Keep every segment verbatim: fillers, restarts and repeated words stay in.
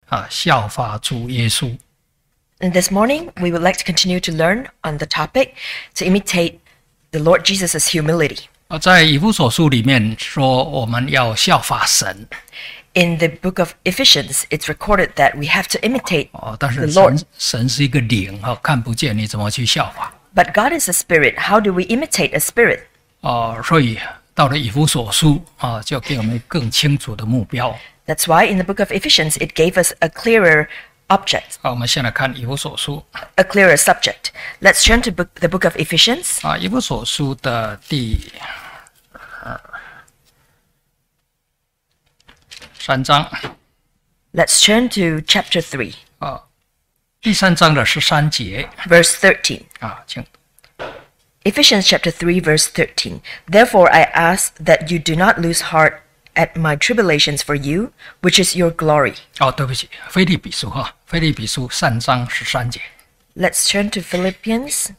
啊，效法主耶稣。 And this morning, we would like to continue to learn on the topic to imitate the Lord Jesus' humility. 啊，在以弗所书里面说，我们要效法神。 In the book of Ephesians, it's recorded that we have to imitate 哦，但是 the Lord. 神神是一个灵，哈，看不见，你怎么去效法？ But God is a spirit. How do we imitate a spirit? 哦，所以到了以弗所书啊，就给我们更清楚的目标。 That's why in the book of Ephesians, it gave us a clearer object, 好，我们先来看以弗所书 a clearer subject. Let's turn to book, the book of Ephesians, 啊，以弗所书的第呃三章 let's turn to chapter three, 啊，第三章的十三节 verse thirteen. 啊，请 Ephesians chapter three, verse thirteen. Therefore I ask that you do not lose heart at my tribulations for you, which is your glory. 哦，对不起，腓立比书哈，腓立比书三章十三节。 Let's turn to Philippians.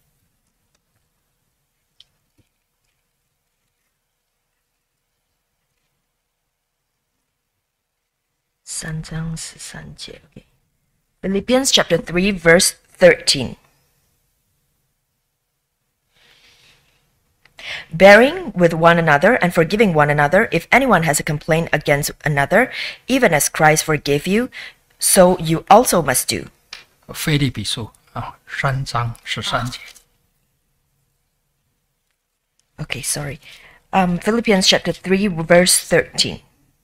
Okay. Philippians chapter three, verse thirteen. Bearing with one another and forgiving one another, if anyone has a complaint against another, even as Christ forgave you, so you also must do. 腓立比书啊，三章十三节。 Okay, sorry. Um, Philippians chapter three, verse thirteen.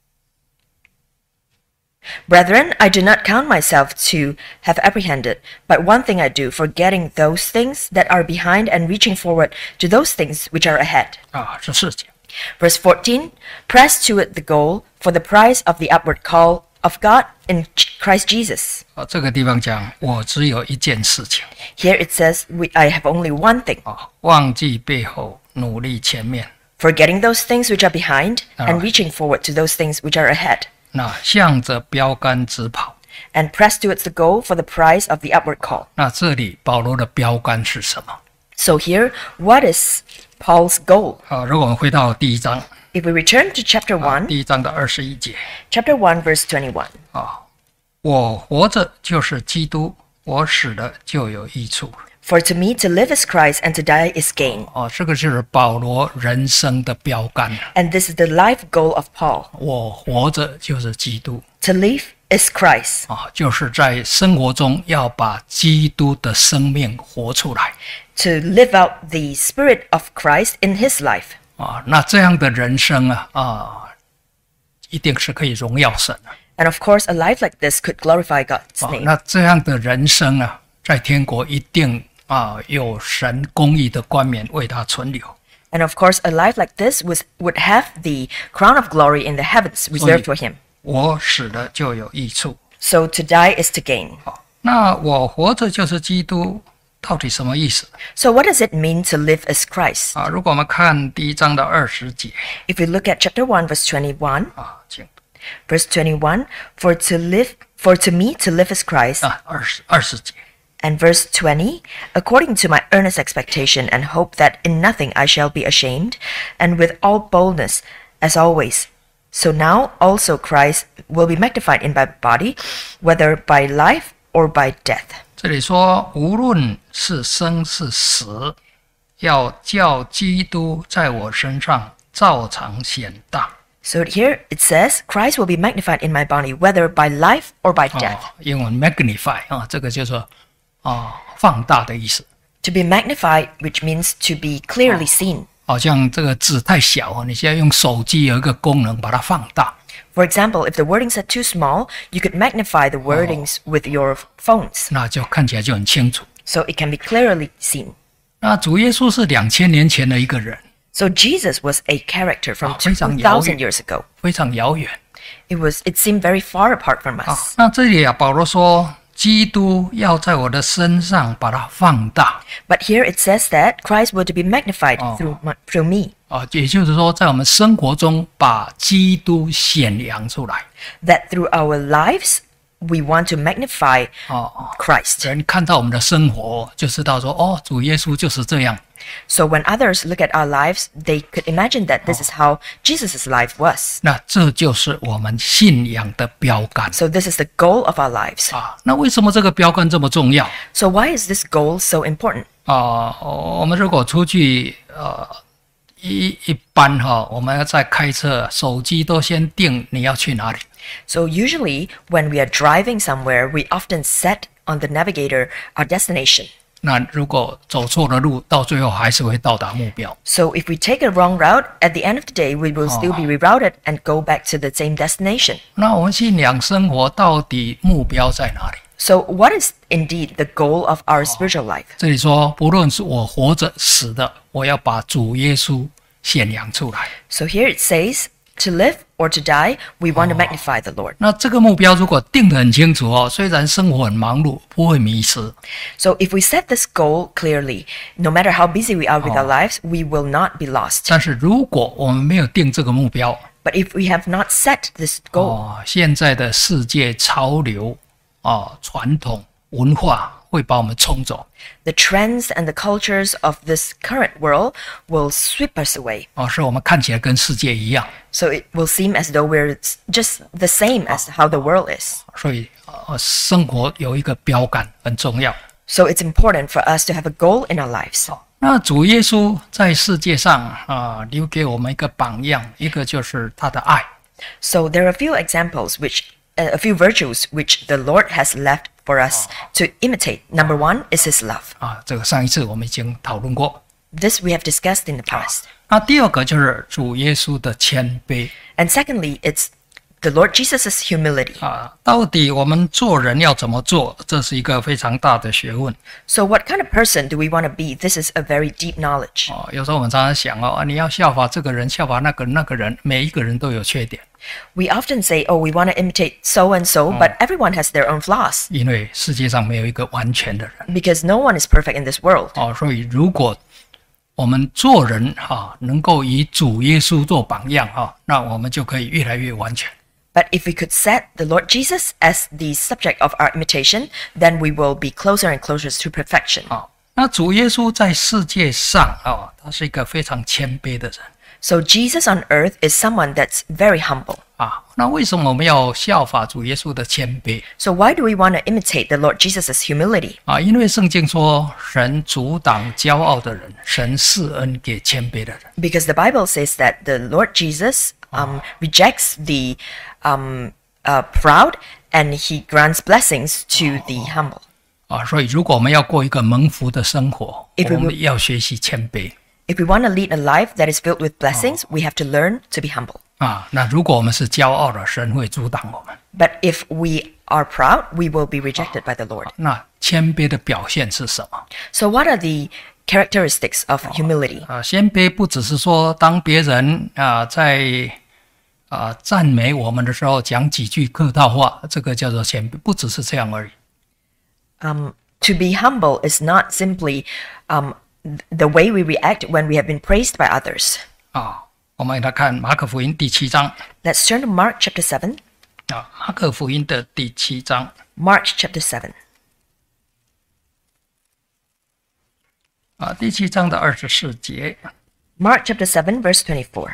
Brethren, I do not count myself to have apprehended, but one thing I do, forgetting those things that are behind and reaching forward to those things which are ahead. 啊，十四节。 Verse fourteen, press toward the goal for the prize of the upward call of God in Christ Jesus. 啊，这个地方讲，我只有一件事情 Here it says, we, I have only one thing, 啊，忘记背后，努力前面。 forgetting those things which are behind and Alright. reaching forward to those things which are ahead. 那向着标杆直跑。 And press towards the goal for the prize of the upward call. 那这里保罗的标杆是什么？ So here, what is Paul's goal? 啊，如果我们回到第一章， If we return to chapter 啊， one, 第一章的二十一节 chapter one, verse twenty-one. 啊，我活着就是基督，我死了就有益处。 For to me to live is Christ and to die is gain. 哦，这个就是保罗人生的标杆。 And this is the life goal of Paul. 我活着就是基督 To live is Christ. 啊，就是在生活中要把基督的生命活出来 To live out the spirit of Christ in his life. 啊。那这样的人生啊啊，一定是可以荣耀神的 And of course, a life like this could glorify God's 啊。 name. 那这样的人生啊，在天国一定啊有神公义的冠冕为他存留。 And of course, a life like this was, would have the crown of glory in the heavens reserved for him. 我死了就有益处。 So to die is to gain. 好，那我活着就是基督，到底什么意思 So what does it mean to live as Christ? 啊？如果我们看第一章的二十节 If we look at chapter one, verse twenty-one, 啊，请 verse twenty-one, for to live, for to me to live is Christ, 啊二十二十节 and verse twenty, according to my earnest expectation and hope that in nothing I shall be ashamed, and with all boldness, as always. So now also Christ will be magnified in my body, whether by life or by death. 这里说，无论是生是死，要叫基督在我身上照常显大。 So here it says, Christ will be magnified in my body, whether by life or by death. 啊，英文 magnify 啊，这个就是啊放大的意思。 To be magnified, which means to be clearly seen. 好像这个字太小啊，你现在用手机有一个功能把它放大。 For example, if the wordings are too small, you could magnify the wordings with your phones, 那就看起来就很清楚。 so it can be clearly seen. 那主耶稣是两千年前的一个人， So Jesus was a character from 啊， two 非常遥远。 thousand years ago. 非常遥远 It was. It seemed very far apart from 啊 us.。 那这里啊，保罗说，基督要在我的身上把它放大 But here it says that Christ were to be magnified Oh. through my, through me. 啊，也就是说，在我们生活中把基督显扬出来 That through our lives we want to magnify 哦， Christ. 人看到我们的生活，就知道说，哦，主耶稣就是这样。 So when others look at our lives, they could imagine that this is how Jesus' life was. 那这就是我们信仰的标杆 So this is the goal of our lives. 啊。那为什么这个标杆这么重要 So why is this goal so important? 啊？我们如果出去呃一一般哈，我们要在开车，手机都先定你要去哪里。 So usually when we are driving somewhere, we often set on the navigator our destination. 那如果走错了路，到最后还是会到达目标。 So if we take a wrong route, at the end of the day, we will still be rerouted and go back to the same destination. 那我们信仰生活到底目标在哪里？ So what is indeed the goal of our spiritual life? 这里说，不论是我活着死的，我要把主耶稣显扬出来。 So here it says, to live or to die, we want to magnify the Lord. 那这个目标如果定得很清楚哦，虽然生活很忙碌，不会迷失。 So if we set this goal clearly, no matter how busy we are with our lives, we will not be lost. 但是如果我们没有定这个目标， But if we have not set this goal, 哦，现在的世界潮流啊、传统文化会把我们冲走 the trends and the cultures of this current world will sweep us away. 哦，使我们看起来跟世界一样。 So it will seem as though we're s- just the same as how the world is. 所以呃，生活有一个标杆很重要。 So it's important for us to have a goal in our lives. 那主耶稣在世界上啊、留给我们一个榜样，一个就是他的爱 So there are a few examples which uh, a few virtues which the Lord has left for us to imitate. Number one is his love. 啊，这个上一次我们已经讨论过。 This we have discussed in the past. 那第二个就是主耶稣的谦卑 And secondly, it's the Lord Jesus' humility. 啊，到底我们做人要怎么做，这是一个非常大的学问 So what kind of person do we want to be? This is a very deep knowledge. 哦。有时候我们常常想哦，啊你要效法这个人，效法那个人那个人，每一个人都有缺点， We often say, oh, we want to imitate so and so, but everyone has their own flaws 因为世界上没有一个完全的人 because no one is perfect in this world. 哦。所以如果我们做人哈、能够以主耶稣做榜样哈、那我们就可以越来越完全。 But if we could set the Lord Jesus as the subject of our imitation, then we will be closer and closer to perfection. 啊，那主耶稣在世界上啊，他是一个非常谦卑的人 So Jesus on earth is someone that's very humble. 啊。那为什么我们要效法主耶稣的谦卑 So why do we want to imitate the Lord Jesus' humility? 啊？因为圣经说，神阻挡骄傲的人，神赐恩给谦卑的人 Because the Bible says that the Lord Jesus um, rejects the um, uh, proud and he grants blessings to the humble. 啊。所以，如果我们要过一个蒙福的生活， If we 我们要学习谦卑 If we want to lead a life that is filled with blessings, we have to learn to be humble. 啊。那如果我们是骄傲的，神会阻挡我们。 But if we are proud, we will be rejected by the Lord. 那谦卑的表现是什么 So what are the characteristics of humility? 啊？谦卑不只是说，当别人啊在啊赞美我们的时候讲几句客套话，这个叫做谦卑，不只是这样而已。 Um, to be humble is not simply um, the way we react when we have been praised by others. 啊，我们来看马可福音第七章 Let's turn to Mark chapter seven. 啊，马可福音的第七章 Mark chapter seven. 啊，第七章的二十四节 Mark chapter seven, verse twenty-four.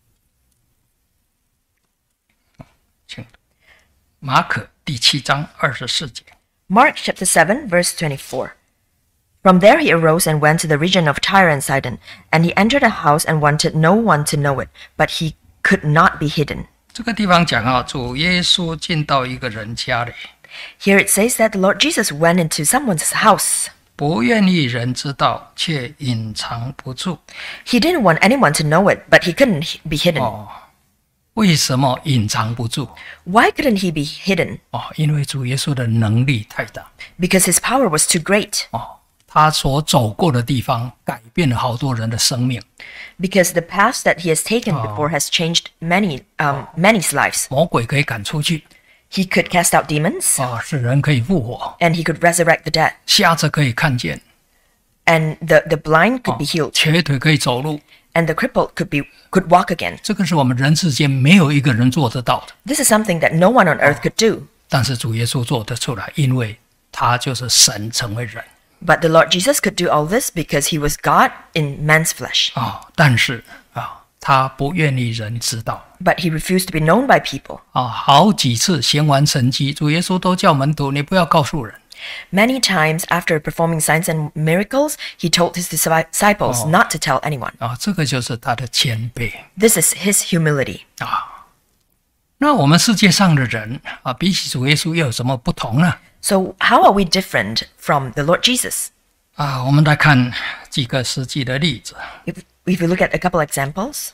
请马可第七章二十四节 Mark chapter seven, verse twenty-four. From there he arose and went to the region of Tyre and Sidon, and he entered a house and wanted no one to know it, but he could not be hidden. 这个地方讲啊，主耶稣进到一个人家里， Here it says that the Lord Jesus went into someone's house. 不愿意人知道，却隐藏不住。 He didn't want anyone to know it, but he couldn't h- be hidden. 哦，为什么隐藏不住？ Why couldn't he be hidden? 哦，因为主耶稣的能力太大。 Because his power was too great. 哦，他所走过的地方改变了好多人的生命。 Because the path that he has taken before has changed many, um, many's lives. 魔鬼可以赶出去， He could cast out demons, 啊、使人可以复活， and he could resurrect the dead, 瞎子可以看见， and the, the blind could be healed, 瘸腿可以走路。 and the crippled could be could walk again. 这个是我们人世间没有一个人做得到的。 This is something that no one on earth could do. 但是主耶稣做得出来，因为他就是神成为人 But the Lord Jesus could do all this because he was God in man's flesh. 啊、但是啊，他不愿意人知道 But he refused to be known by people. 啊，好几次行完神迹，主耶稣都叫门徒你不要告诉人 Many times after performing signs and miracles, he told his disciples not to tell anyone. 啊，这个就是他的谦卑 This is his humility. 啊。那我们世界上的人啊，比起主耶稣又有什么不同呢？ So how are we different from the Lord Jesus? 啊，我们来看几个实际的例子。 If, if you look at a couple examples,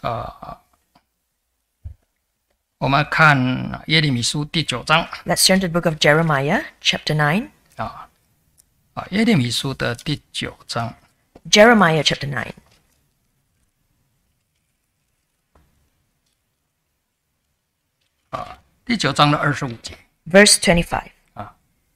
我们看耶利米书第九章 let's turn to the book of Jeremiah, chapter nine. 啊啊，耶利米书的第九章 Jeremiah, chapter nine. 第九章的二十五节 Verse twenty-five. 啊，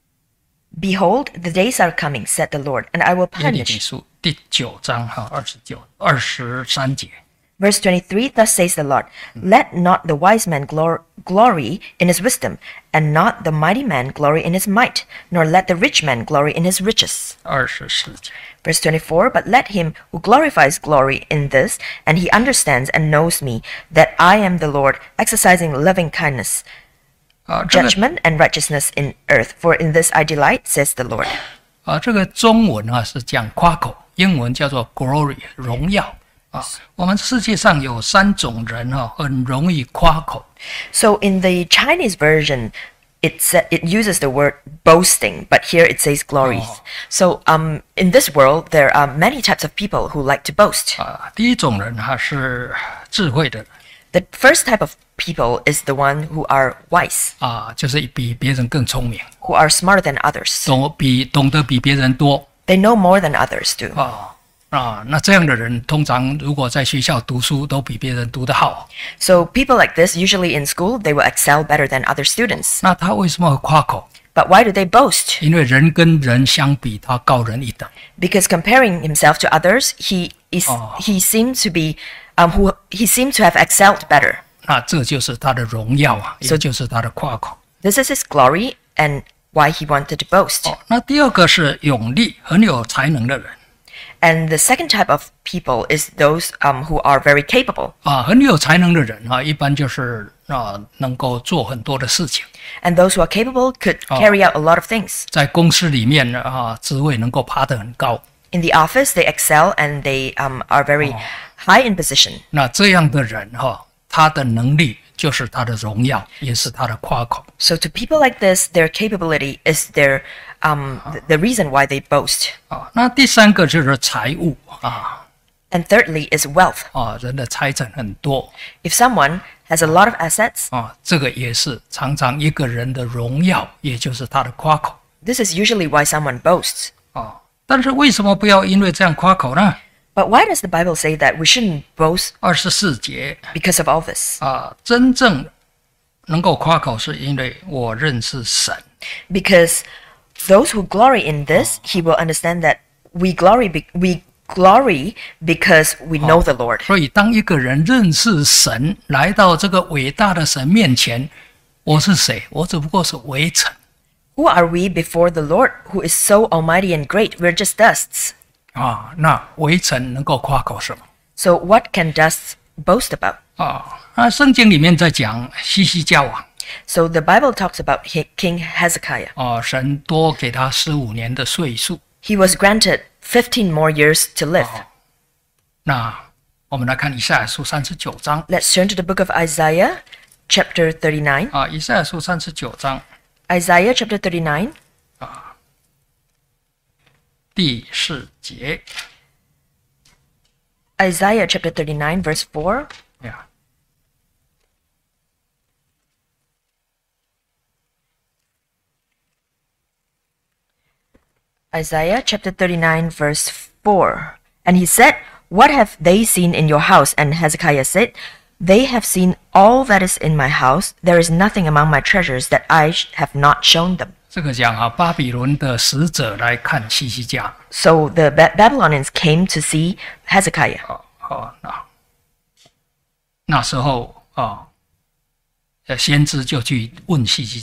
Behold, the days are coming, said the Lord, and I will 耶利米 punish. 书第九章哈二十九二十三节 Verse twenty-three, thus says the Lord, let not the wise man glor- glory in his wisdom, and not the mighty man glory in his might, nor let the rich man glory in his riches. 二十四节 Verse twenty-four, but let him who glorifies glory in this, and he understands and knows me, that I am the Lord, exercising loving kindness, 啊，这个 judgment and righteousness in earth, for in this I delight, says the Lord. 啊，这个中文啊是讲夸口，英文叫做 glory 荣耀啊。我们世界上有三种人哈、啊，很容易夸口 So in the Chinese version, it sa- it uses the word boasting, but here it says glory. Oh. So um, in this world, there are many types of people who like to boast. 啊。第一种人哈、是智慧的 The first type of people is the one who are wise, 啊，就是比别人更聪明， who are smarter than others. 懂比懂得比别人多 They know more than others do. 啊啊。那这样的人通常如果在学校读书都比别人读得好， So people like this, usually in school, they will excel better than other students. 那他为什么会夸口？ But why do they boast? 因为人跟人相比，他高人一等 Because comparing himself to others, he is Oh. he seemed to be um who he seemed to have excelled better. 那这就是他的荣耀啊，也就是他的夸口。 This is his glory and why he wanted to boast. 哦，那第二个是勇力，很有才能的人 And the second type of people is those um, who are very capable. 啊，很有才能的人啊，一般就是啊能够做很多的事情， And those who are capable could Oh. carry out a lot of things. 在公司里面呢啊，职位能够爬得很高。 In the office, they excel and they um, are very high in position. 那这样的人哈、他的能力就是他的荣耀，也是他的夸口。 So to people like this, their capability is their um, th- the reason why they boast. 啊，那第三个就是财物啊 And thirdly is wealth. 啊，人的财产很多 If someone has a lot of assets, 啊，这个也是常常一个人的荣耀，也就是他的夸口 this is usually why someone boasts. 啊。但是为什么不要因为这样夸口呢？ But why does the Bible say that we shouldn't boast 二十四节 because of all this? 啊，真正能够夸口，是因为我认识神 Because those who glory in this, he will understand that we glory be- we glory because we know the Lord. 所以，当一个人认识神，来到这个伟大的神面前，我是谁？我只不过是微尘 Who are we before the Lord who is so almighty and great? We're just dusts. 啊。那微尘能够夸口什么 So what can dusts boast about? 啊？那圣经里面在讲西西家王 So the Bible talks about He- King Hezekiah. 啊，神多给他十五年的岁数。 He was granted fifteen more years to live. 那我们来看以赛亚书三十九章 Let's turn to the book of Isaiah, chapter thirty-nine. 啊，以赛亚书三十九章 Isaiah chapter thirty-nine, 第四节 Isaiah chapter thirty-nine, verse four. 呀。 Isaiah chapter thirty-nine, verse four. And he said, what have they seen in your house? And Hezekiah said, they have seen all that is in my house. There is nothing among my treasures that I sh- have not shown them. 这个讲啊，巴比伦的使者来看西西家 So the ba- Babylonians came to see Hezekiah. 啊啊那那时候啊，呃先知就去问西西家，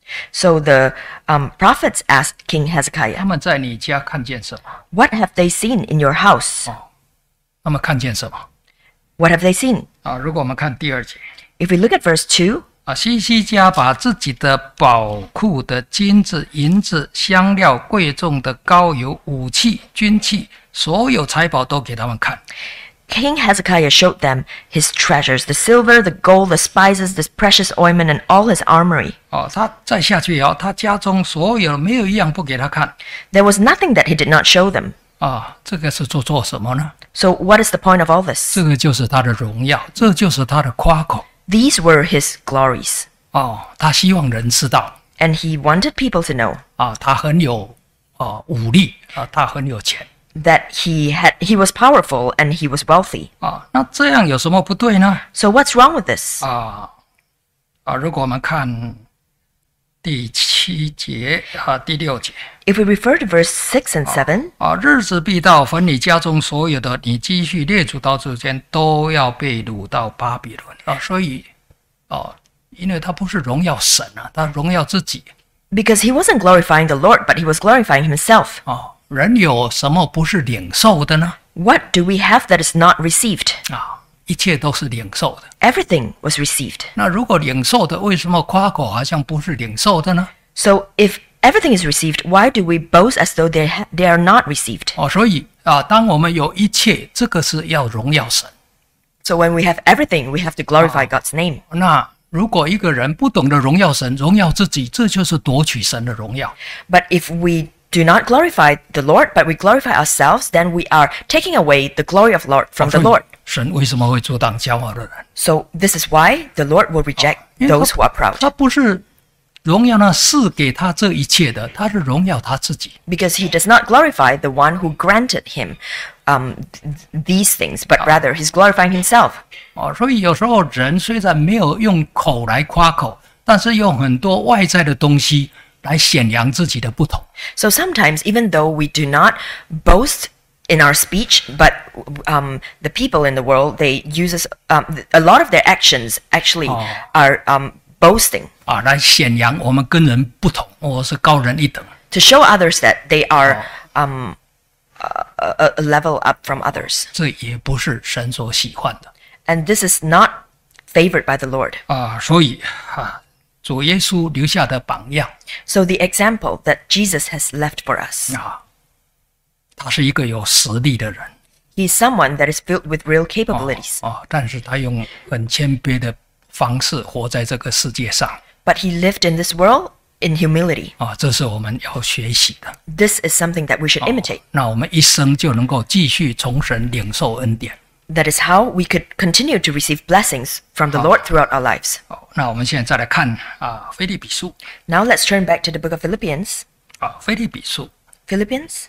So the um, prophets asked King 他 Hezekiah, 们在你家看见什么？ "What have they seen in your house? 他们看见什么？ What have they seen?" 啊，如果我们看第二节， If we look at verse two, 啊，西西家把自己的宝库的金子、银子、香料、贵重的膏油、武器、军器，所有财宝都给他们看。 King Hezekiah showed them his treasures, the silver, the gold, the spices, the precious ointment, and all his armory. 哦，他再下去哦，他家中所有没有一样不给他看。 There was nothing that he did not show them. 啊，这个是做做什么呢？ So what is the point of all this? 这个就是他的荣耀，这就是他的夸口。 These were his glories. 哦，他希望人知道 And he wanted people to know 啊，他很有啊武力啊，他很有钱 that he had he was powerful and he was wealthy. 啊。那这样有什么不对呢？ So what's wrong with this? 啊啊，如果我们看第七节啊第六节 If we refer to verse six and seven, 啊，日子必到，凡你家中所有的，你积蓄列祖到之间，都要被掳到巴比伦啊。所以哦，因为他不是荣耀神啊，他荣耀自己 because he wasn't glorifying the Lord, but he was glorifying himself. 啊。人有什么不是领受的呢？ What do we have that is not received? 啊，一切都是领受的。 Everything was received. 那如果领受的，为什么夸口好像不是领受的呢？ So if everything is received, why do we boast as though they ha- they are not received? 哦，所以啊，当我们有一切，这个是要荣耀神。 So when we have everything, we have to glorify God's name. 那如果一个人不懂得荣耀神、荣耀自己，这就是夺取神的荣耀。 But if we do not glorify the Lord, but we glorify ourselves, then we are taking away the glory of Lord from the 所以 Lord. 神为什么会阻挡骄傲的人？ So this is why the Lord will reject 因为 those who are proud, 他不是荣耀那赐给他这一切的，他是荣耀他自己。 because he does not glorify the one who granted him um, th- these things, but rather he's glorifying himself. 哦，所以有时候人虽然没有用口来夸口，但是用很多外在的东西来显扬自己的不同。 So sometimes, even though we do not boast in our speech, but um, the people in the world, they use us, um, a lot of their actions actually Oh. are um, boasting 啊，来显扬我们跟人不同，我是高人一等。 to show others that they are um, a, a a level up from others. 这也不是神所喜欢的 And this is not favored by the Lord. 啊。所以啊，主耶稣留下的榜样 So the example that Jesus has left for us, 啊，他是一个有实力的人 he's someone that is filled with real capabilities, 啊，但是他用很谦卑的方式活在这个世界上 but he lived in this world in humility. 啊，这是我们要学习的。 This is something that we should imitate. 那我们一生就能够继续从神领受恩典。 That is how we could continue to receive blessings from the Lord throughout our lives. 好，那我们现在再来看啊，腓立比书 Now let's turn back to the book of Philippians. 啊，腓立比书 Philippians,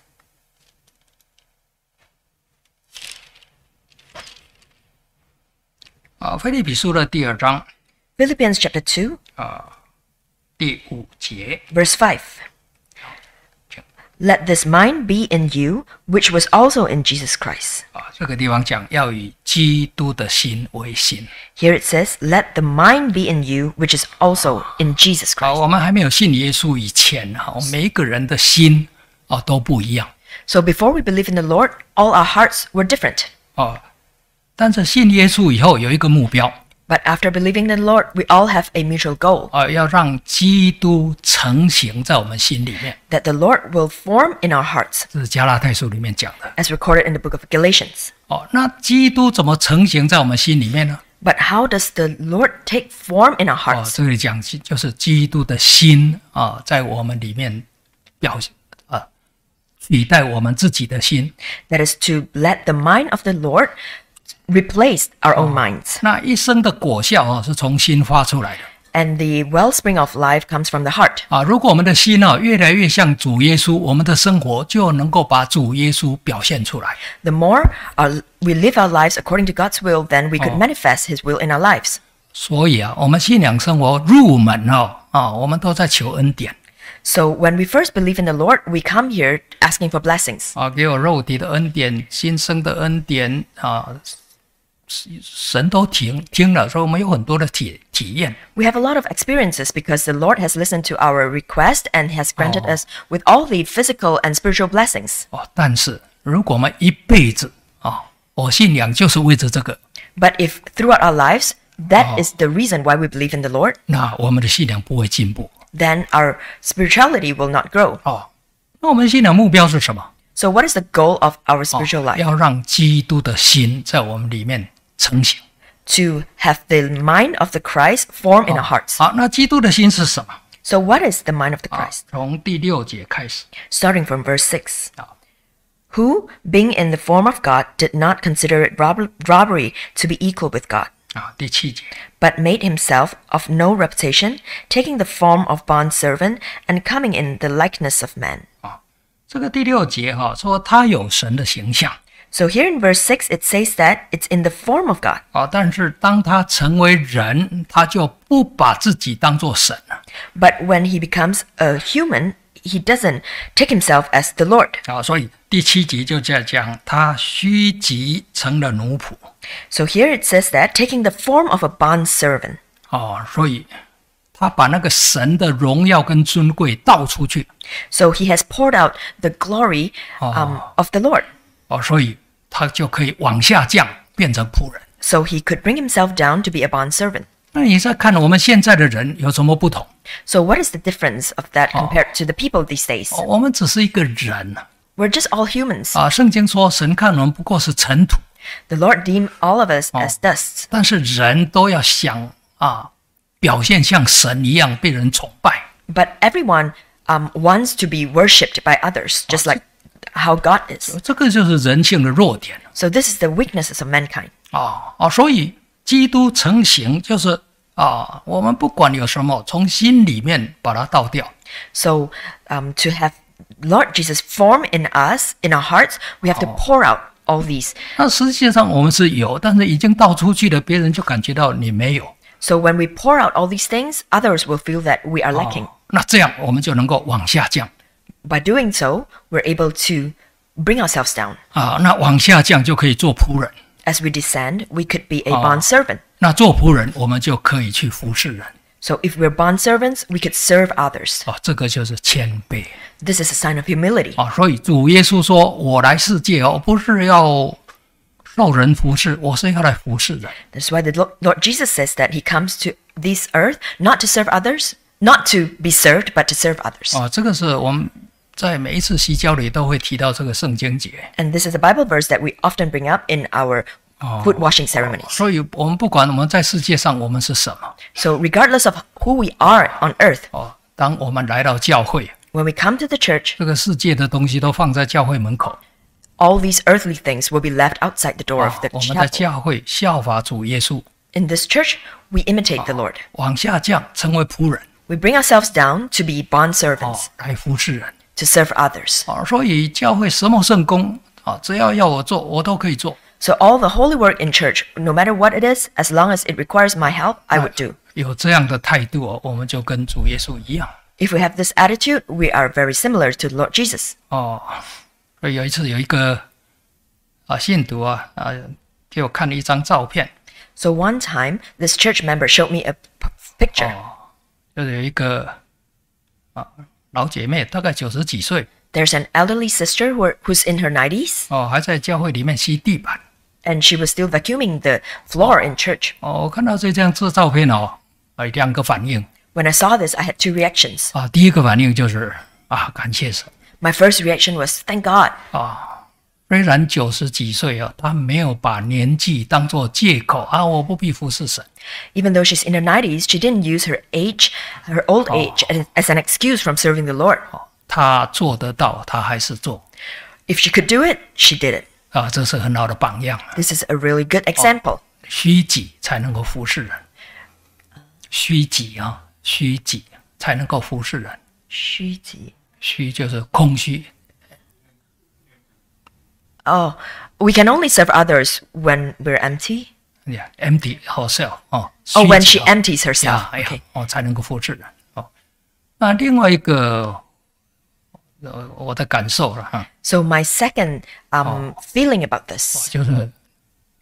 啊，腓立比书的第二章 Philippians chapter two, 第五节 verse five. Let this mind be in you, which was also in Jesus Christ. 啊，这个地方讲要以基督的心为心。 Here it says, Let the mind be in you, which is also in Jesus 好， Christ. 我们还没有信耶稣以前，哈，每一个人的心啊都不一样 So before we believe in the Lord, all our hearts were different. 啊。但是信耶稣以后有一个目标 But after believing in the Lord, we all have a mutual goal 啊，要让基督成型在我们心里面。 that the Lord will form in our hearts, 这是加拉太书里面讲的 as recorded in the book of Galatians. 哦。那基督怎么成型在我们心里面呢？ But how does the Lord take form in our 哦， hearts? 这里讲就是基督的心啊，在我们里面表现啊，取代我们自己的心。 That is to let the mind of the Lord replace our own minds. 那一生的果效啊，是从心发出来的 And the wellspring of life comes from the heart. 啊。如果我们的心啊越来越像主耶稣，我们的生活就能够把主耶稣表现出来。 The more our, we live our lives according to God's will, then we could manifest His will in our lives. 所以啊，我们信仰生活入门哦啊，我们都在求恩典 So when we first believe in the Lord, we come here asking for blessings. 啊，给我肉体的恩典、新生的恩典啊， 神都听听了，所以我们有很多的体体验。 We have a lot of experiences because the Lord has listened to our request and has granted us with all the physical and spiritual blessings. 哦，但是如果我们一辈子啊、哦，我信仰就是为着这个， But if throughout our lives, that is the reason why we believe in the Lord, 那我们的信仰不会进步。 then our spirituality will not grow. 哦，那我们信仰目标是什么？ So what is the goal of our spiritual 哦 life? 要让基督的心在我们里面成型。 To have the mind of the Christ form in our hearts. 好，那基督的心是什么？ So what is the mind of the 啊， Christ? 从第六节开始 Starting from verse six. 啊， Who, being in the form of God, did not consider it rob- robbery to be equal with God, 啊，第七节 but made himself of no reputation, taking the form of bondservant and coming in the likeness of man. 啊，这个第六节哈、说他有神的形象 So here in verse six, it says that it's in the form of God. 啊，但是当他成为人，他就不把自己当作神了 But when he becomes a human, he doesn't take himself as the Lord. 啊，所以第七节就在讲他虚己成了奴仆 So here it says that taking the form of a bondservant. 啊，所以他把那个神的荣耀跟尊贵倒出去 So he has poured out the glory um, of the Lord. 哦，所以他就可以往下降，变成仆人。 So he could bring himself down to be a bondservant. 那你再看我们现在的人有什么不同？ So what is the difference of that compared to the people these days? 哦我们只是一个人 We're just all humans. 啊。圣经说，神看我们不过是尘土， The Lord deemed all of us as dust. 但是人都要想啊，表现像神一样被人崇拜。 But everyone um, wants to be worshipped by others, just like how God is. 这个就是人性的弱点 So this is the weaknesses of mankind. 啊啊！所以基督成形就是啊，我们不管有什么，从心里面把它倒掉。 So um, to have Lord Jesus form in us, in our hearts, we have to pour out all these. 那实际上我们是有，但是已经倒出去了，别人就感觉到你没有。 So when we pour out all these things, others will feel that we are lacking. 那这样我们就能够往下降 By doing so, we're able to bring ourselves down. 啊。那往下降就可以做仆人， As we descend, we could be a bondservant. 那做仆人我们就可以去服侍人 So if we're bondservants, we could serve others. 啊。这个就是谦卑 This is a sign of humility. 啊。所以主耶稣说：“我来世界哦，不是要受人服侍，我是要来服侍人。 That's why the Lo- Lord Jesus says that he comes to this earth not to serve others, not to be served, but to serve others. 啊，这个是我们在每一次洗教里都会提到这个圣经节。 And this is a Bible verse that we often bring up in our foot washing ceremonies. 所以我们不管我们在世界上我们是什么 So regardless of who we are on earth, 哦，当我们来到教会， when we come to the church, 这个世界的东西都放在教会门口。 all these earthly things will be left outside the door of the 我们在 chapel. 教会效法主耶稣， In this church, we imitate the Lord. 往下降，成为仆人 We bring ourselves down to be 哦 bondservants,， 来服侍人 to serve others. 哦。所以教会什么圣工啊，只要要我做，我都可以做。 So all the holy work in church, no matter what it is, as long as it requires my help, I would do. 有这样的态度哦，我们就跟主耶稣一样 If we have this attitude, we are very similar to the Lord Jesus. 哦。所以有一次有一个啊信徒啊啊给我看了一张照片 So one time, this church member showed me a p- picture. 哦，就是有一个啊老姐妹，大概九十几岁 There's an elderly sister who are, who's in her nineties, 哦，还在教会里面吸地板 and she was still vacuuming the floor in church. 哦。我看到这张这照片哦，啊两个反应 When I saw this, I had two reactions. 啊，第一个反应就是啊感谢神 My first reaction was, thank God. 啊。虽然九十几岁啊，他没有把年纪当作借口啊，我不必服侍神 Even though she's in her nineties, she didn't use her age, her old age, as- as an excuse from serving the Lord. 他做得到，他还是做 If she could do it, she did it. 啊，这是很好的榜样。 This is a really good example. 虚己才能够服侍人，虚己啊，虚己才能够服侍人。虚就是空虚 Oh, we can only serve others when we're empty. ，yeah, empty herself 哦。 Oh, when 虚 she 己啊 empties herself. 呀哎呀 Okay. 哦，才能够服侍人哦。那另外一个，呃，我的感受了哈， So my second um, feeling about this, 就是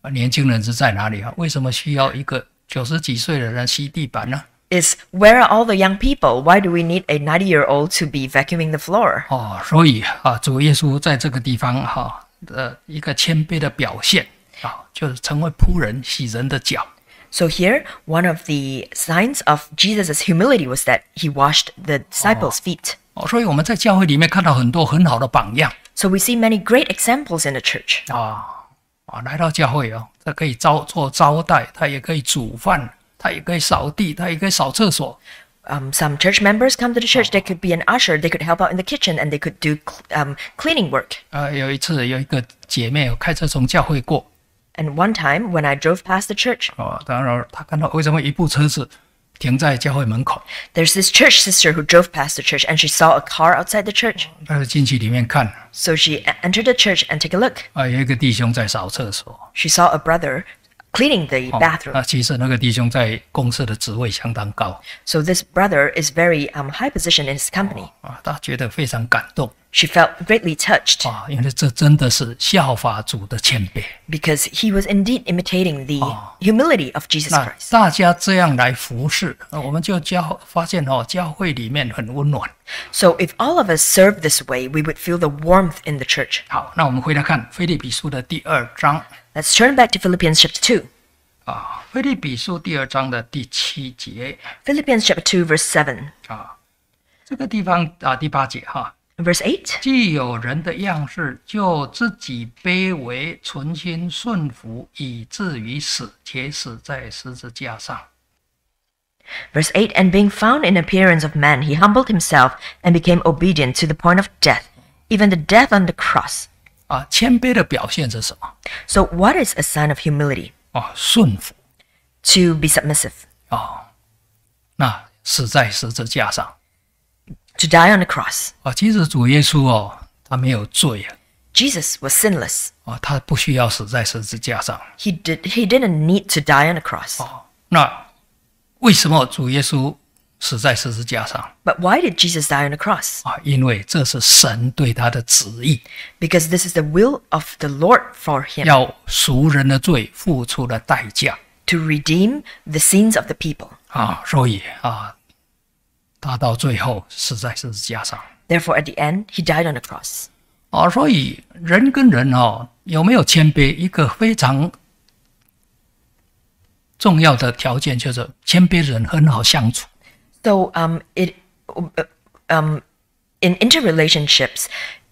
年轻人是在哪里啊？为什么需要一个九十几岁的人吸地板呢？ Is where are all the young people? Why do we need a ninety-year-old to be vacuuming the floor? 哦，所以啊，主耶稣在这个地方哈的一个谦卑的表现啊，就是成为仆人洗人的脚。 So here, one of the signs of Jesus' humility was that he washed the disciples' feet. 哦，所以我们在教会里面看到很多很好的榜样 So we see many great examples in the church. 啊啊，来到教会哦，他可以招做招待，他也可以煮饭，他也可以扫地，他也可以扫厕所。 Um, some church members come to the church. They could be an usher. They could help out in the kitchen, and they could do um, cleaning work. 呃，有一次有一个姐妹有开车从教会过， And one time, when I drove past the church, 哦，当然她看到为什么一部车子停在教会门口， there's this church sister who drove past the church, and she saw a car outside the church. 她就进去里面看， So she e- entered the church and take a look. 啊，有一个弟兄在扫厕所。 She saw a brother cleaning the 哦 bathroom. 那其实那个弟兄在公司的职位相当高 So this brother is very um, high position in his company. 啊，他觉得非常感动 She felt greatly touched 啊，因为这真的是效法主的谦卑。 because he was indeed imitating the humility of Jesus 那 Christ. 大家这样来服侍，呃我们就教发现哦，教会里面很温暖。 So if all of us serve this way, we would feel the warmth in the church. 好，那我们回来看腓立比书的第二章 Let's turn back to Philippians chapter two. 啊，腓立比书第二章的第七节 Philippians chapter two, verse seven. 啊，这个地方啊，第八节哈。 Verse eight. 既有人的样式，就自己卑微，存心顺服，以至于死，且死在十字架上。 Verse eight. And being found in appearance of man, he humbled himself and became obedient to the point of death, even the death on the cross. 啊，谦卑的表现是什么？ So what is a sign of humility? 啊，顺服 To be submissive, 啊，那死在十字架上 to die on the cross. 啊。其实主耶稣哦，他没有罪啊， Jesus was sinless. 啊，他不需要死在十字架上。 He did he didn't need to die on the cross. 哦，那为什么主耶稣死在十字架上 But why did Jesus die on the cross? 啊？因为这是神对他的旨意， Because this is the will of the Lord for him 要赎人的罪付出了代价 to redeem the sins of the people. 啊，所以啊，他到最后死在十字架上 Therefore, at the end, he died on the cross. 啊。所以人跟人哦，有没有谦卑，一个非常重要的条件就是谦卑人很好相处 So, um, it, um, in interrelationships,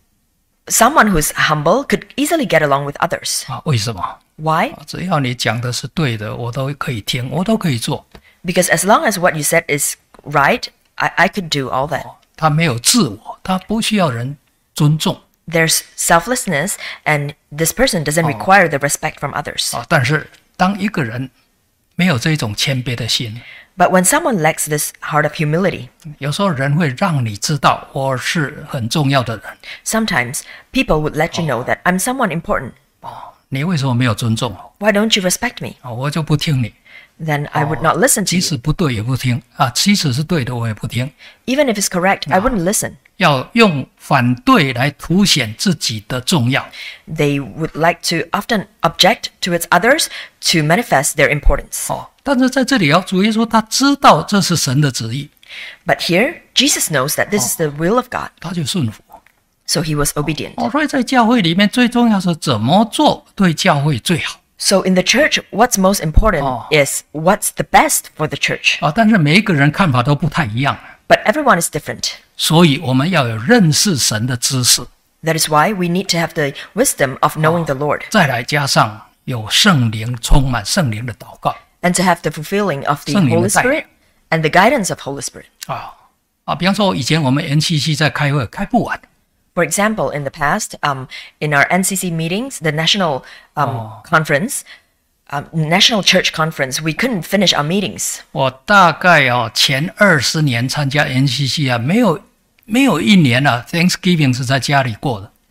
someone who's humble could easily get along with others. 啊。为什么？ Why? 只要你讲的是对的，我都可以听，我都可以做。 Because as long as what you said is right, I, I could do all that. 他没有自我，他不需要人尊重 There's selflessness, and this person doesn't require the respect from others. 啊。但是当一个人没有这种谦卑的心， But when someone lacks this heart of humility, 有时候人会让你知道我是很重要的人 sometimes people would let you know that I'm someone important. 哦，你为什么没有尊重我？ Why don't you respect me? 啊，我就不听你， Then I would not listen to 即 you. 使不对也不听啊，即使是对的我也不听， Even if it's correct, I wouldn't listen. 要用反对来凸显自己的重要 They would like to often object towards others to manifest their importance. 哦。但是在这里哦，主耶稣他知道这是神的旨意， But here, Jesus knows that this is the will of God, 他就顺服 so he was obedient. 哦。所以在教会里面最重要是怎么做对教会最好 So in the church, what's most important Oh. is what's the best for the church. 啊。但是每一个人看法都不太一样， But everyone is different. 所以我们要有认识神的知识， That is why we need to have the wisdom of knowing the Lord 再来加上有圣灵充满圣灵的祷告 and to have the fulfilling of the 圣灵的 Holy 带领。 Spirit and the guidance of Holy Spirit. 啊啊。比方说以前我们 N C C 在开会开不完 For example, in the past, um, in our N C C meetings, the national um, conference, um, national church conference, we couldn't finish our meetings. 我大概哦前二十年参加 N C C 啊，没有没有一年啊 Thanksgiving 是在家里过的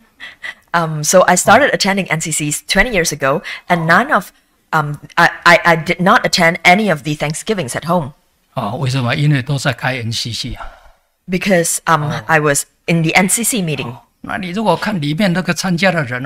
Um, so I started attending N C Cs twenty years ago, and none of um, I, I, I did not attend any of the Thanksgivings at home 啊。为什么？因为都在开 N C C 啊。 because um, I was in the N C C meeting. 那你如果看里面那个参加的人哦，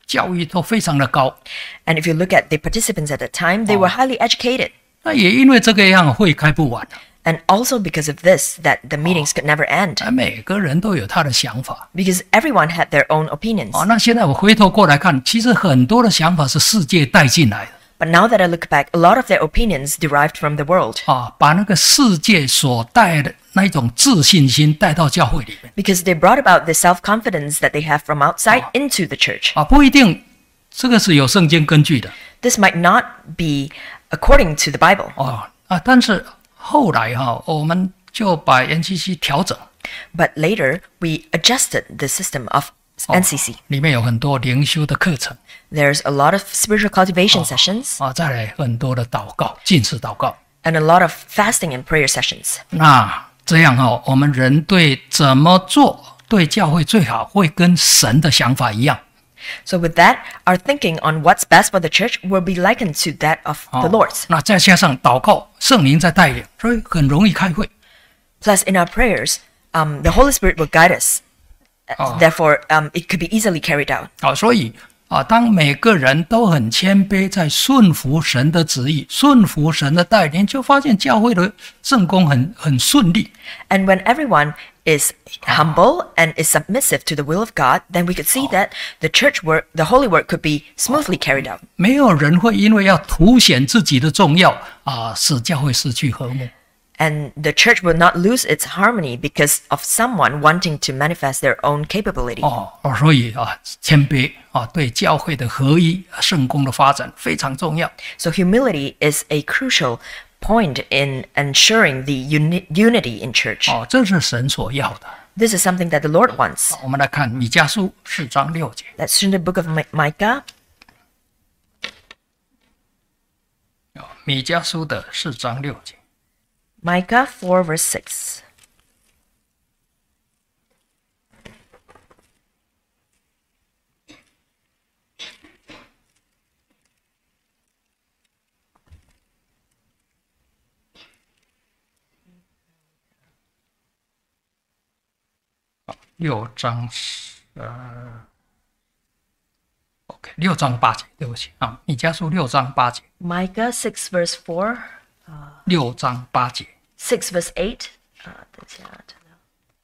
教育都非常的高。 And if you look at the participants at the time, they were highly educated. 那也因为这个样会开不完 And also because of this, that the meetings could never end. 啊，每个人都有他的想法 Because everyone had their own opinions. 啊。那现在我回头过来看，其实很多的想法是世界带进来的 But now that I look back, a lot of their opinions derived from the world. 啊，把那个世界所带的那一种自信心带到教会里面 Because they brought about the self-confidence that they have from outside into the church. 啊，不一定这个是有圣经根据的 This might not be according to the Bible. 哦啊，但是后来哈、我们就把 N C C 调整， But later, we adjusted the system of N C C. 里面有很多灵修的课程 There's a lot of spiritual cultivation sessions 啊，再来很多的祷告、禁食祷告。 and a lot of fasting and prayer sessions. 那这样哈、我们人对怎么做对教会最好，会跟神的想法一样。 So with that, our thinking on what's best for the church will be likened to that of the Lord's. 那再加上祷告，圣灵在带领，所以很容易开会。 Plus, in our prayers, um, the Holy Spirit will guide us. Uh, Therefore, um, it could be easily carried out. 好，所以啊，当每个人都很谦卑，在顺服神的旨意、顺服神的带领，就发现教会的圣工很很顺利。 And when everyone is humble and is submissive to the will of God, then we could see that the church work, the holy work could be smoothly carried out. 没有人会因为要凸显自己的重要啊，使教会失去和睦。 And the church will not lose its harmony because of someone wanting to manifest their own capability. 哦，所以啊，谦卑啊，对教会的合一、圣工的发展非常重要。 So humility is a crucial point in ensuring the uni- unity in church. 哦，这是神所要的。 This is something that the Lord wants. 我们来看米迦书四章六节。 That's in the book of Mi- Micah. 哦米迦书的四章六节。 Micah four verse six. 六章呃 ，OK， 六章八节，对不起啊，米迦书六章八节， Micah six verse four. 六章八节。 six verse eight. 啊，等一下，真的。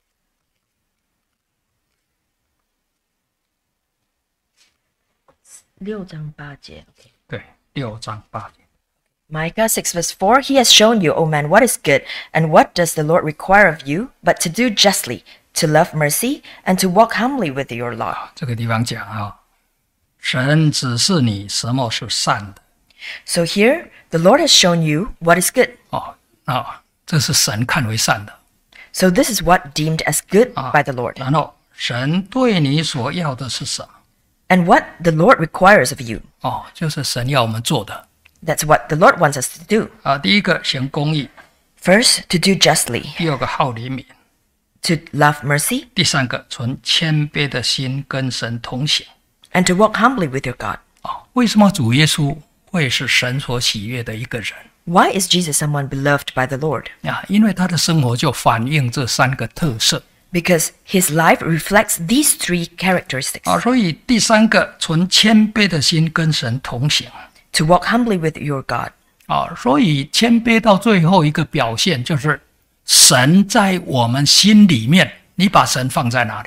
六章八节。 对，六章八节。 Micah six verse four, He has shown you, O man, what is good, and what does the Lord require of you, but to do justly, to love mercy, and to walk humbly with your law. 这个地方讲啊，神指示你什么是善的 So here, the Lord has shown you what is good. 哦，啊，这是神看为善的 So this is what deemed as good 啊。 by the Lord. 然后神对你所要的是什么？ And what the Lord requires of you. 哦，就是神要我们做的 That's what the Lord wants us to do. 啊。第一个行公义， First, to do justly, 第二个好怜悯， to love mercy, 第三个存谦卑的心跟神同行 and to walk humbly with your God. 啊。为什么主耶稣会是神所喜悦的一个人 Why is Jesus someone beloved by the Lord? 啊？因为他的生活就反映这三个特色 Because his life reflects these three characteristics. 啊。所以第三个存谦卑的心跟神同行 To walk humbly with your God. 啊。所以谦卑到最后一个表现就是神在我们心里面，你把神放在哪里？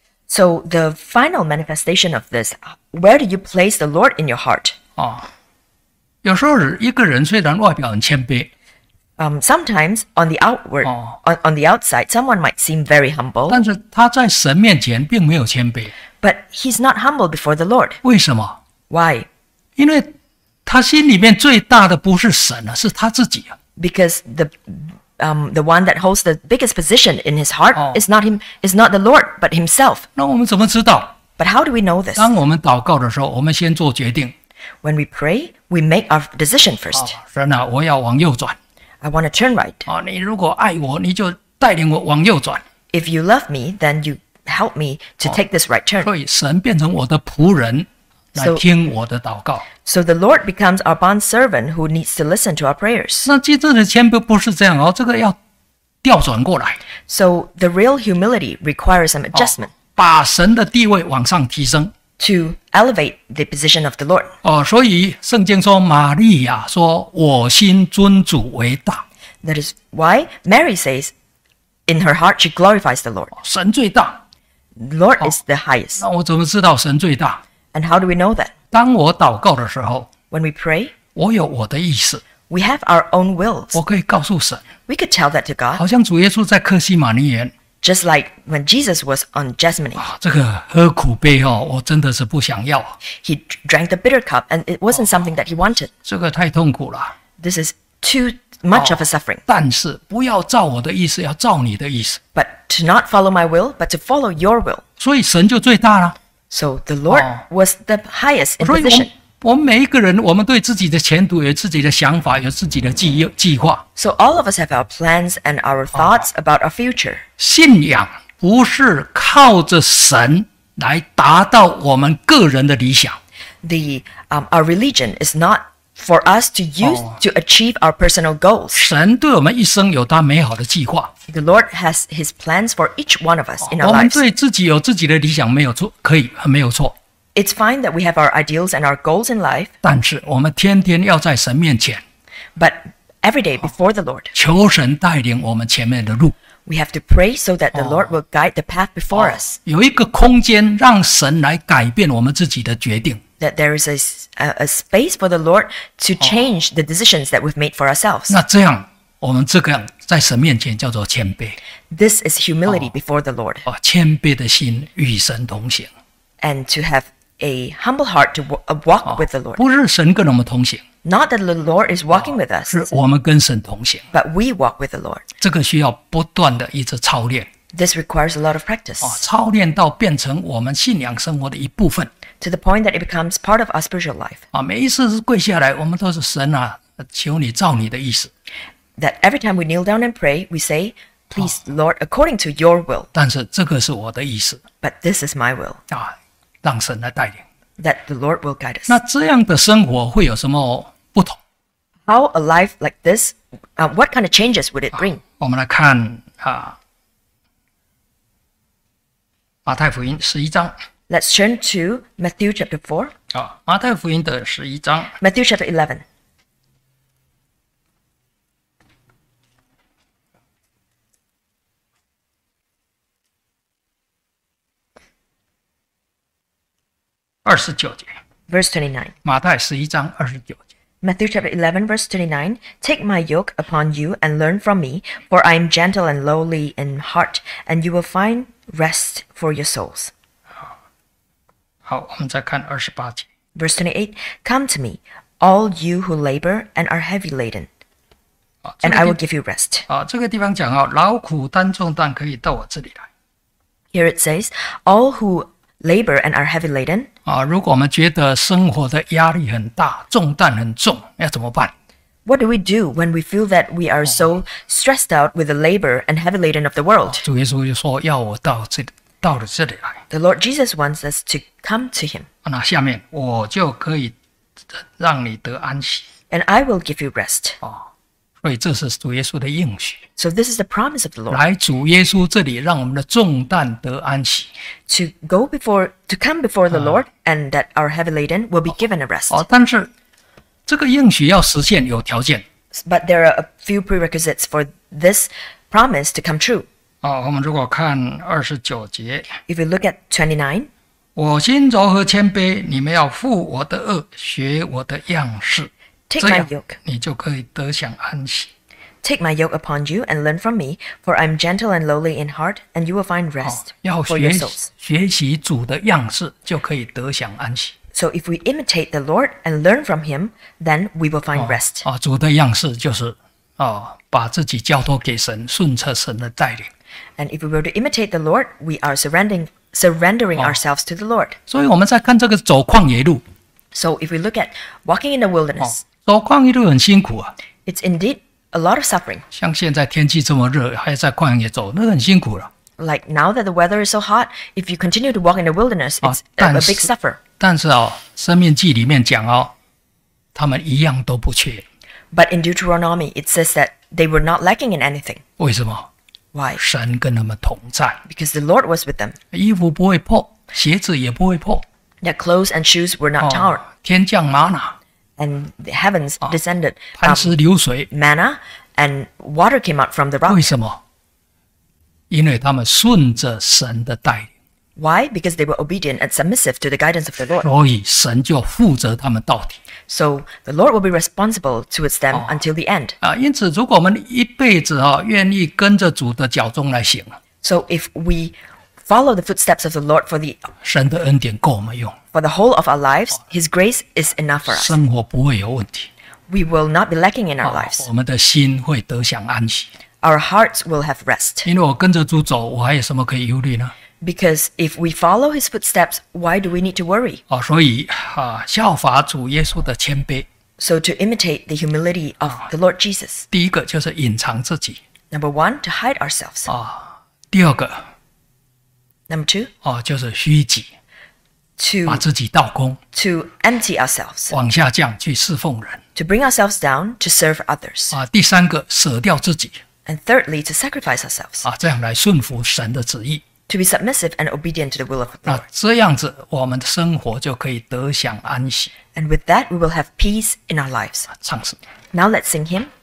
So the final manifestation of this, where do you place the Lord in your heart? 啊，有时候一个人虽然外表很谦卑 Um, sometimes on the outward, Oh. on, on the outside, someone might seem very humble, 但是他在神面前并没有谦卑， but he's not humble before the Lord. 为什么？ Why? 因为他心里面最大的不是神啊，是他自己啊。 Because the um, the one that holds the biggest position in his heart Oh. is not him, is not the Lord, but himself. 那我们怎么知道？ But how do we know this? 当我们祷告的时候，我们先做决定 When we pray, we make our decision 啊 first. 神啊，我要往右转 I want to turn right. 啊！你如果爱我，你就带领我往右转。 If you love me, then you help me to take this right turn. 所以神变成我的仆人，来 So- 听我的祷告。 So the Lord becomes our bond servant who needs to listen to our prayers. 那真正的谦卑不是这样哦，这个要调转过来， So the real humility requires some adjustment 把神的地位往上提升。 to elevate the position of the Lord. 哦，所以圣经说玛利亚说：“我心尊主为大， That is why Mary says, in her heart, she glorifies the Lord. 神最大。 The Lord is the highest. 那我怎么知道神最大？ And how do we know that? 当我祷告的时候， When we pray, 我有我的意思， we have our own wills. 我可以告诉神， We could tell that to God, 好像主耶稣在客西马尼园 just like when Jesus was on Gethsemane. 啊，这个喝苦杯哦，我真的是不想要， He drank the bitter cup, and it wasn't something that he wanted. 这个太痛苦了。 This is too much of a suffering. 但是不要照我的意思，要照你的意思。 But to not follow my will, but to follow your will. 所以神就最大了。 So the Lord Oh. was the highest in 所以我们 position. 我们每一个人，我们对自己的前途有自己的想法，有自己的计计划。 So all of us have our plans and our thoughts about our future. 信仰不是靠着神来达到我们个人的理想， The um, our religion is not for us to use Oh. to achieve our personal goals. 神对我们一生有他美好的计划。 The Lord has His plans for each one of us in our 我们 lives. 对自己有自己的理想没有错，可以没有错。 It's fine that we have our ideals and our goals in life, 但是我们天天要在神面前 but every day before the Lord, 求神带领我们前面的路， we have to pray so that the Lord will guide the path before us. 有一个空间让神来改变我们自己的决定。 That there is a, s- a- a space for the Lord to change the decisions that we've made for ourselves. 那这样，我们这个样在神面前叫做谦卑 This is humility before the Lord, 啊，谦卑的心与神同行， and to have a humble heart to w- uh, walk with the Lord. 不是神跟我们同行， Not that the Lord is walking with us, 是我们跟神同行。 but we walk with the Lord. 这个需要不断的一直操练 This requires a lot of practice 啊，操练到变成我们信仰生活的一部分 to the point that it becomes part of our spiritual life. 啊。每一次是跪下来，我们都是神啊，求你照你的意思。 That every time we kneel down and pray, we say, Please, Lord, according to your will. 但是这个是我的意思 But this is my will. 啊，让神来带领。 That the Lord will guide us. 那这样的生活会有什么不同？ How a life like this, uh, what kind of changes would it bring? 我们来看啊，马太福音十一章 Let's turn to Matthew chapter four. 啊，马太福音的十一章 Matthew chapter eleven. 二十九节， Verse twenty-nine. 马太十一章二十九节。 Matthew chapter eleven, verse twenty-nine. Take my yoke upon you and learn from me, for I am gentle and lowly in heart, and you will find rest for your souls. 好，我们再看二十八节 Verse twenty-eight. Come to me, all you who labor and are heavy laden, 啊，这 and 个 I will 地 give you rest. 啊，这个地方讲啊，劳苦担重担可以到我这里来 Here it says, all who labor and are heavy laden. 啊。如果我们觉得生活的压力很大，重担很重，要怎么办？ What do we do when we feel that we are so stressed out with the labor and heavy laden of the world? 主耶稣就说要我到这里，到了这里来。 The Lord Jesus wants us to come to Him, 那下面我就可以让你得安息 and I will give you rest. 啊。所以这是主耶稣的应许， So this is the promise of the Lord, 来主耶稣这里，让我们的重担得安息 to go before, to come before the Lord, and that our heavy laden will be given a rest. 哦。但是这个应许要实现有条件 But there are a few prerequisites for this promise to come true. 哦。我们如果看二十九节， If we look at twenty-nine, 我心柔和谦卑，你们要负我的恶，学我的样式， take 这 my 样 yoke. 你就可以得享安息。 Take my yoke upon you and learn from me, for I am gentle and lowly in heart, and you will find 哦 rest， 要 for 学 your 习 souls. 学习主的样式，就可以得享安息。 So if we imitate the Lord and learn from Him, then we will find rest. 啊，主的样式就是啊，把自己交托给神，顺着神的带领。 And if we were to imitate the Lord, we are surrendering surrendering ourselves to the Lord. 所以我们在看这个走旷野路， So if we look at walking in the 哦 wilderness, 走旷野路很辛苦啊。 it's indeed a lot of suffering. 像现在天气这么热，还在旷野走，那很辛苦了。 Like now that the weather is so hot, if you continue to walk in the wilderness, it's a, a big suffer. 但是哦，生命记里面讲哦，他们一样都不缺。 But in Deuteronomy, it says that they were not lacking in anything. 为什么？ Why? 神跟他们同在， Because the Lord was with them. 衣服不会破，鞋子也不会破。 Their clothes and shoes were not torn, 哦，天降玛瑙， and the heavens descended 磐 um, 石流水。 manna, and water came out from the 为 rock. 什么？因为他们顺着神的带领， Why? Because they were obedient and submissive to the guidance of the Lord. 所以神就负责他们到底。 So the Lord will be responsible towards them until the end. 啊，因此，如果我们一辈子啊愿意跟着主的脚踪来行， So if we follow the footsteps of the Lord for the 神的恩典够我们用， for the whole of our lives, His grace is enough for us. 生活不会有问题， We will not be lacking in our 啊 lives. 我们的心会得享安息。 Our hearts will have rest. 因为我跟着主走，我还有什么可以忧虑呢？ Because if we follow His footsteps, why do we need to worry? 啊，所以啊，效法主耶稣的谦卑， So to imitate the humility of the Lord Jesus. 第一个就是隐藏自己 Number one, to hide ourselves. 啊，第二个 Number two, 啊就是虚己， to 把自己倒空， to empty ourselves, 往下降去侍奉人 to bring ourselves down to serve others. 啊。第三个舍掉自己 And thirdly, to sacrifice ourselves, 啊，这样来顺服神的旨意。 to be submissive and obedient to the will of the 那 Lord. 这样子，我们的生活就可以得享安息。 And with that, we will have peace in our lives. 唱诗。 Now let's sing hymn